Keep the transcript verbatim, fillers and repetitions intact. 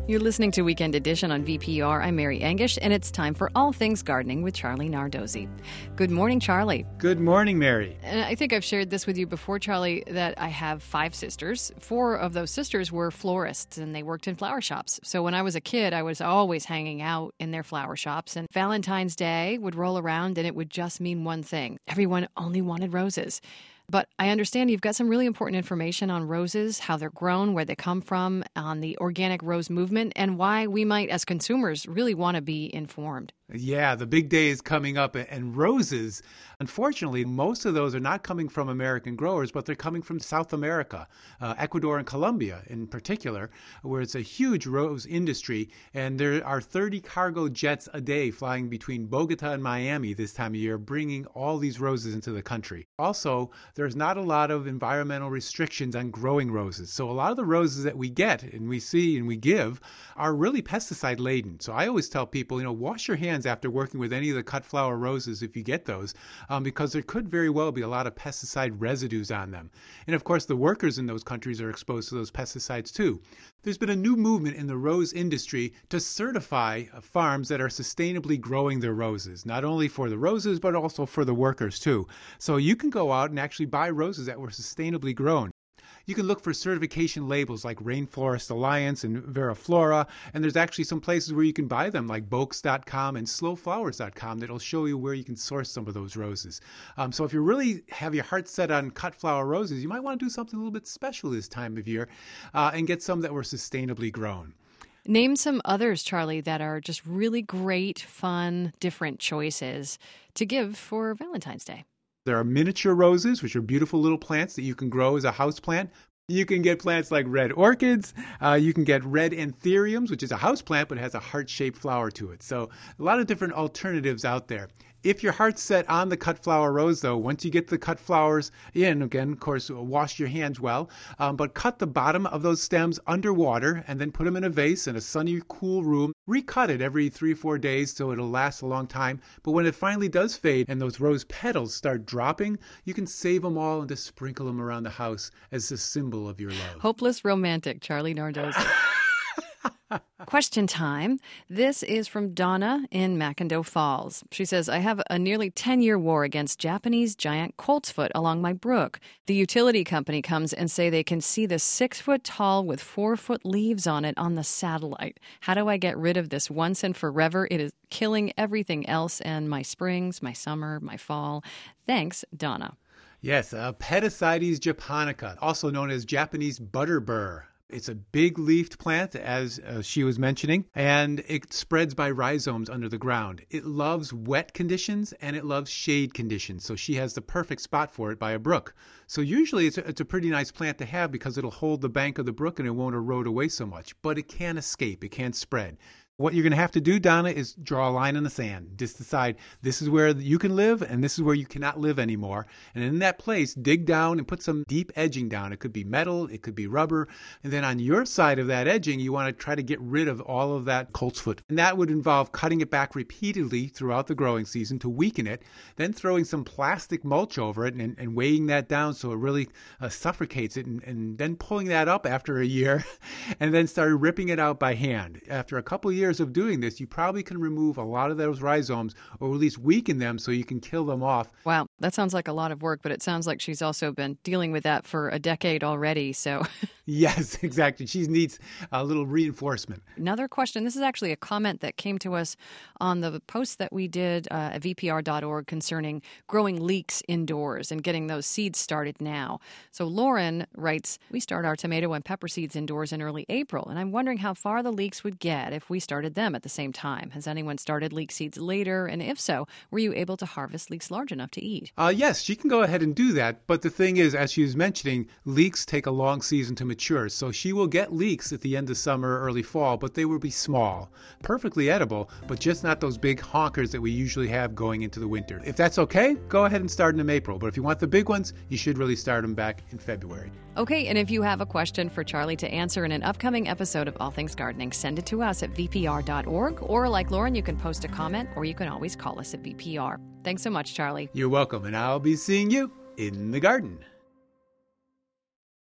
You're listening to Weekend Edition on V P R. I'm Mary Angish, and it's time for All Things Gardening with Charlie Nardozzi. Good morning, Charlie. Good morning, Mary. And I think I've shared this with you before, Charlie, that I have five sisters. Four of those sisters were florists, and they worked in flower shops. So when I was a kid, I was always hanging out in their flower shops, and Valentine's Day would roll around, and it would just mean one thing. Everyone only wanted roses. But I understand you've got some really important information on roses, how they're grown, where they come from, on the organic rose movement, and why we might, as consumers, really want to be informed. Yeah, the big day is coming up, and roses, unfortunately, most of those are not coming from American growers, but they're coming from South America, uh, Ecuador and Colombia in particular, where it's a huge rose industry, and there are thirty cargo jets a day flying between Bogota and Miami this time of year, bringing all these roses into the country. Also, there's not a lot of environmental restrictions on growing roses, so a lot of the roses that we get and we see and we give are really pesticide laden. So I always tell people, you know, wash your hands after working with any of the cut flower roses if you get those, um, because there could very well be a lot of pesticide residues on them. And of course, the workers in those countries are exposed to those pesticides too. There's been a new movement in the rose industry to certify farms that are sustainably growing their roses, not only for the roses, but also for the workers too. So you can go out and actually buy roses that were sustainably grown. You can look for certification labels like Rainforest Alliance and Veriflora, and there's actually some places where you can buy them like Boaks dot com and Slow Flowers dot com that'll show you where you can source some of those roses. Um, so if you really have your heart set on cut flower roses, you might want to do something a little bit special this time of year uh, and get some that were sustainably grown. Name some others, Charlie, that are just really great, fun, different choices to give for Valentine's Day. There are miniature roses, which are beautiful little plants that you can grow as a house plant. You can get plants like red orchids. Uh, you can get red anthuriums, which is a house plant but has a heart-shaped flower to it. So a lot of different alternatives out there. If your heart's set on the cut flower rose, though, once you get the cut flowers in, again, of course, wash your hands well, um, but cut the bottom of those stems underwater and then put them in a vase in a sunny, cool room. Recut it every three or four days so it'll last a long time. But when it finally does fade and those rose petals start dropping, you can save them all and just sprinkle them around the house as a symbol of your love. Hopeless romantic, Charlie Nardozzi. Question time. This is from Donna in McIndoe Falls. She says, I have a nearly ten-year war against Japanese giant coltsfoot along my brook. The utility company comes and say they can see the six-foot tall with four-foot leaves on it on the satellite. How do I get rid of this once and forever? It is killing everything else and my springs, my summer, my fall. Thanks, Donna. Yes, uh, Petasites japonica, also known as Japanese butterbur. It's a big-leafed plant, as uh, she was mentioning, and it spreads by rhizomes under the ground. It loves wet conditions, and it loves shade conditions, so she has the perfect spot for it by a brook. So usually it's a, it's a pretty nice plant to have because it'll hold the bank of the brook and it won't erode away so much, but it can escape. It can't spread. What you're going to have to do, Donna, is draw a line in the sand. Just decide this is where you can live and this is where you cannot live anymore. And in that place, dig down and put some deep edging down. It could be metal, it could be rubber. And then on your side of that edging, you want to try to get rid of all of that coltsfoot. And that would involve cutting it back repeatedly throughout the growing season to weaken it, then throwing some plastic mulch over it and, and weighing that down so it really uh, suffocates it, and, and then pulling that up after a year and then start ripping it out by hand. After a couple of years of doing this, you probably can remove a lot of those rhizomes or at least weaken them so you can kill them off. Wow, that sounds like a lot of work, but it sounds like she's also been dealing with that for a decade already. So yes, exactly. She needs a little reinforcement. Another question. This is actually a comment that came to us on the post that we did uh, at V P R dot org concerning growing leeks indoors and getting those seeds started now. So Lauren writes, we start our tomato and pepper seeds indoors in early April, and I'm wondering how far the leeks would get if we started them at the same time. Has anyone started leek seeds later? And if so, were you able to harvest leeks large enough to eat? Uh, yes, she can go ahead and do that. But the thing is, as she was mentioning, leeks take a long season to mature. So she will get leeks at the end of summer, early fall, but they will be small. Perfectly edible, but just not those big honkers that we usually have going into the winter. If that's okay, go ahead and start in April. But if you want the big ones, you should really start them back in February. Okay, and if you have a question for Charlie to answer in an upcoming episode of All Things Gardening, send it to us at V P R dot org, or like Lauren, you can post a comment, or you can always call us at V P R. Thanks so much, Charlie. You're welcome, and I'll be seeing you in the garden.